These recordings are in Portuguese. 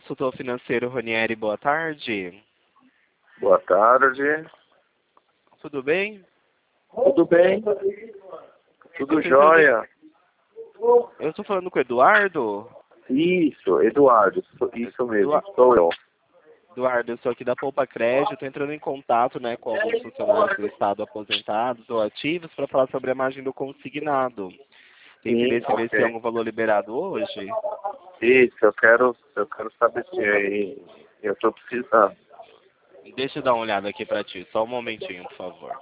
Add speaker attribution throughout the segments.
Speaker 1: consultor financeiro Ronieri, boa tarde.
Speaker 2: Boa tarde.
Speaker 1: Tudo bem?
Speaker 2: Tudo bem? Tudo jóia?
Speaker 1: Eu estou falando com o Eduardo.
Speaker 2: Isso, Eduardo. Isso mesmo, sou eu.
Speaker 1: Eduardo, eu sou aqui da Poupa Crédito, estou entrando em contato, né, com alguns funcionários do Estado aposentados ou ativos para falar sobre a margem do consignado. Tem interesse em ver se tem algum valor liberado hoje?
Speaker 2: Isso, eu quero saber se eu estou precisando.
Speaker 1: Deixa eu dar uma olhada aqui para ti, só um momentinho, por favor.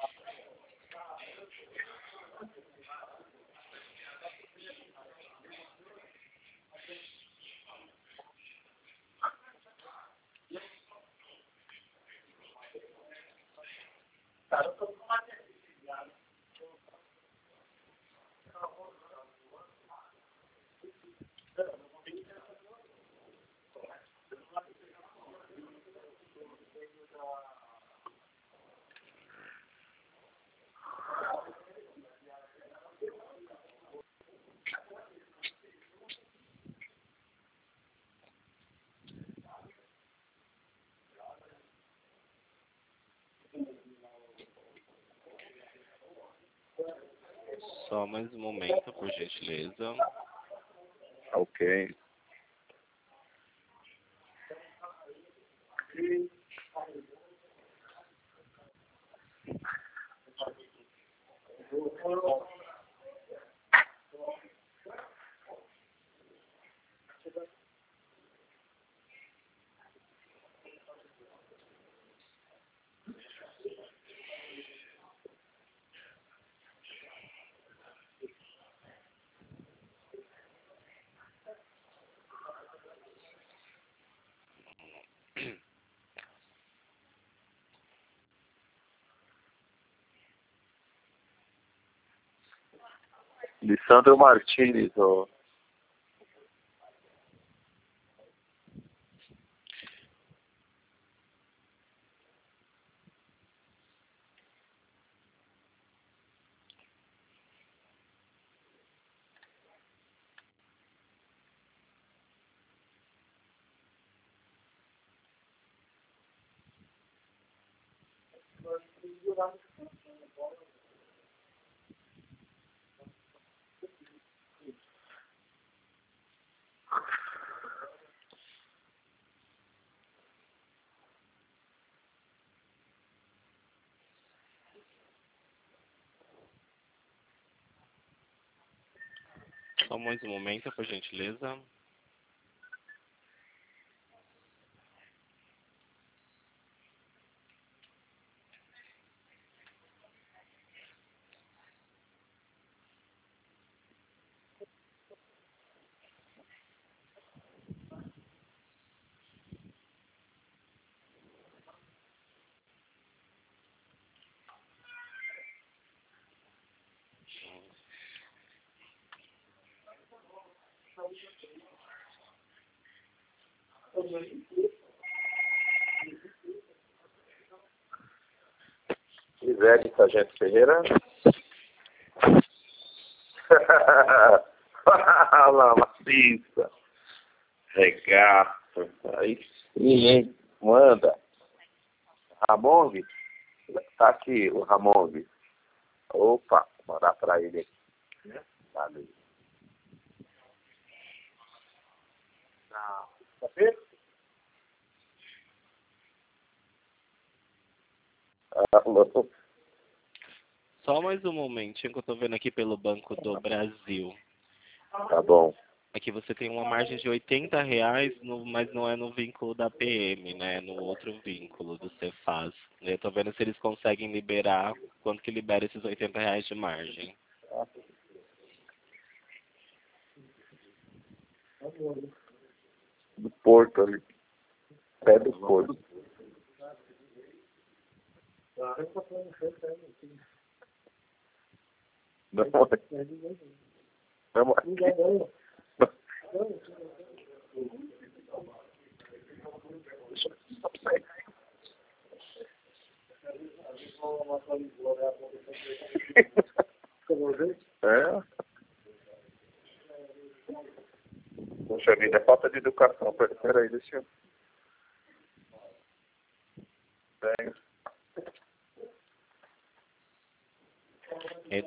Speaker 1: Só mais um momento, por gentileza.
Speaker 2: Ok. Lissandro Martins, ó.
Speaker 1: Só mais um momento, por gentileza.
Speaker 2: Gisele Sargento Ferreira. Fala, maciça. Regaço. Aí sim, hein? Manda. Ramong? Tá aqui o Ramong. Opa, vou mandar pra ele aqui. Valeu. Tá feito? Alô.
Speaker 1: Só mais um momentinho que eu estou vendo aqui pelo Banco do Brasil.
Speaker 2: Tá bom.
Speaker 1: Aqui você tem uma margem de R$ 80, mas não é no vínculo da PM, né? No outro vínculo do Cefaz. Eu estou vendo se eles conseguem liberar, quanto que libera esses R$ 80 de margem.
Speaker 2: Do Porto ali. Pé do Porto. Não, não aqui. É. Poxa vida, é falta de educação. Peraí, deixa eu... Pega.